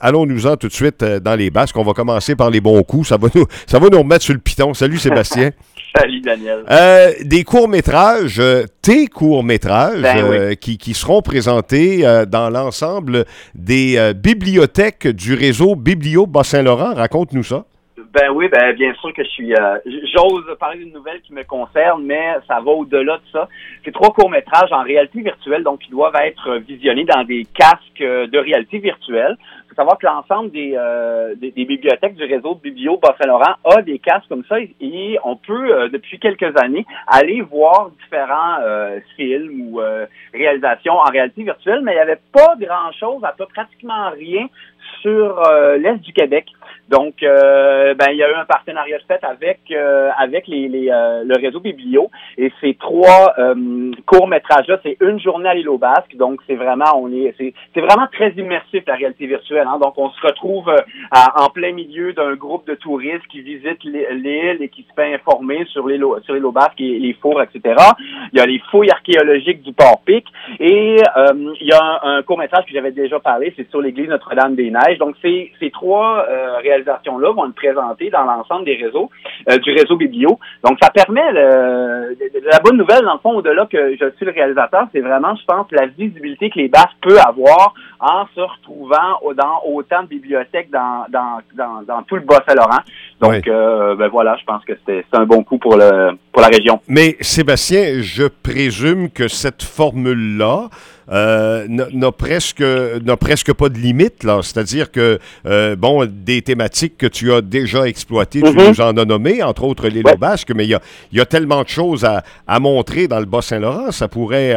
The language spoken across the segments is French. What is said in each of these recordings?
allons-nous-en tout de suite dans les basques. On va commencer par les bons coups. Ça va nous remettre sur le piton. Salut Sébastien. Salut Daniel. Des courts-métrages, tes courts-métrages qui seront présentés dans l'ensemble des bibliothèques du réseau Biblio Bas-Saint-Laurent. Raconte-nous ça. Ben oui, bien sûr que j'ose parler d'une nouvelle qui me concerne, mais ça va au-delà de ça. C'est 3 courts-métrages en réalité virtuelle, donc ils doivent être visionnés dans des casques de réalité virtuelle. Il faut savoir que l'ensemble des bibliothèques du réseau de Biblio Bas-Saint-Laurent a des casques comme ça et on peut, depuis quelques années, aller voir différents films ou réalisations en réalité virtuelle, mais il n'y avait pas grand-chose, pratiquement rien sur l'Est du Québec. Donc, il y a eu un partenariat fait avec le réseau Biblio et ces 3 courts-métrages-là, c'est une journée à l'île aux Basques. Donc, c'est vraiment très immersif la réalité virtuelle. Hein. Donc, on se retrouve en plein milieu d'un groupe de touristes qui visitent l'île et qui se fait informer sur l'île aux Basques et les fours, etc. Il y a les fouilles archéologiques du Port-Pic et il y a un court-métrage que j'avais déjà parlé, c'est sur l'église Notre-Dame-des-Neiges. Donc, ces 3 réalisations-là vont être présentées dans l'ensemble des réseaux, du réseau Biblio. Donc, ça permet la bonne nouvelle, dans le fond, au-delà que je suis le réalisateur, c'est vraiment, je pense, la visibilité que les Basques peuvent avoir en se retrouvant dans autant de bibliothèques dans tout le Bas-Saint-Laurent. Donc, voilà, je pense que c'est un bon coup pour la région. Mais Sébastien, je présume que cette formule-là n'a presque pas de limite, là. C'est-à-dire que, des thématiques que tu as déjà exploitées, tu nous en as nommées, entre autres l'île aux Basques, mais il y a tellement de choses à montrer dans le Bas-Saint-Laurent, ça pourrait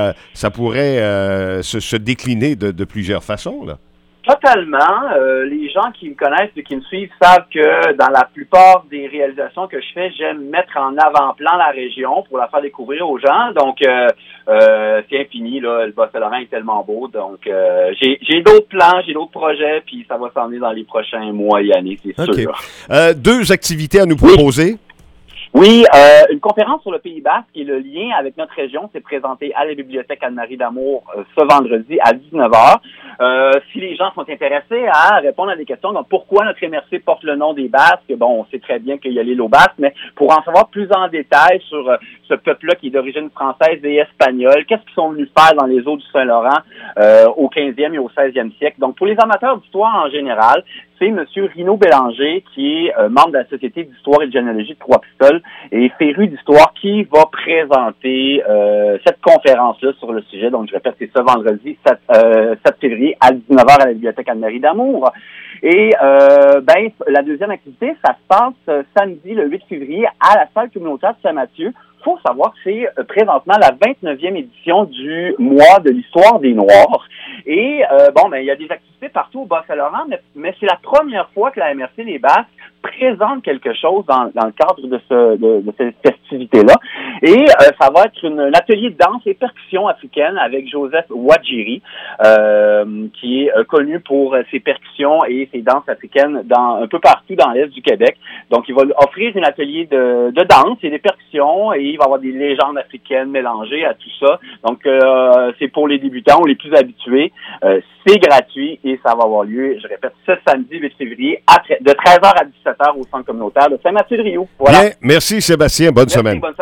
se décliner de plusieurs façons, là. Totalement. Les gens qui me connaissent et qui me suivent savent que dans la plupart des réalisations que je fais, j'aime mettre en avant-plan la région pour la faire découvrir aux gens. Donc, c'est infini, là. Le Bas-Saint-Laurent est tellement beau. Donc, j'ai d'autres plans, j'ai d'autres projets, puis ça va s'en venir dans les prochains mois et années, c'est sûr. 2 activités à nous proposer. Oui, une conférence sur le Pays basque et le lien avec notre région s'est présentée à la bibliothèque Anne-Marie d'Amour ce vendredi à 19h. Si les gens sont intéressés à répondre à des questions, donc pourquoi notre MRC porte le nom des Basques, bon, on sait très bien qu'il y a l'île aux Basques, mais pour en savoir plus en détail sur ce peuple-là qui est d'origine française et espagnole, qu'est-ce qu'ils sont venus faire dans les eaux du Saint-Laurent au 15e et au 16e siècle. Donc, pour les amateurs d'histoire en général, c'est M. Rino Bélanger, qui est membre de la Société d'histoire et de généalogie de Trois-Pistoles et féru d'histoire, qui va présenter cette conférence-là sur le sujet. Donc, je répète, c'est ce vendredi 7 février à 19h à la bibliothèque Anne-Marie d'Amour. Et la deuxième activité, ça se passe samedi le 8 février à la salle communautaire de Saint-Mathieu. Il faut savoir que c'est présentement la 29e édition du mois de l'histoire des Noirs. Et il y a des activités partout au Bas-Saint-Laurent, mais c'est la première fois que la MRC des Basques présente quelque chose dans le cadre de cette festivité-là. Et ça va être un atelier de danse et percussion africaine avec Joseph Wadjiri, qui est connu pour ses percussions et ses danses africaines un peu partout dans l'Est du Québec. Donc, il va offrir un atelier de danse et des percussions et il va y avoir des légendes africaines mélangées à tout ça. Donc, c'est pour les débutants ou les plus habitués. C'est gratuit et ça va avoir lieu, je répète, ce samedi 8 février de 13h à 17h au centre communautaire de Saint-Mathieu-de-Riou. Voilà. Bien, merci Sébastien. Bonne semaine.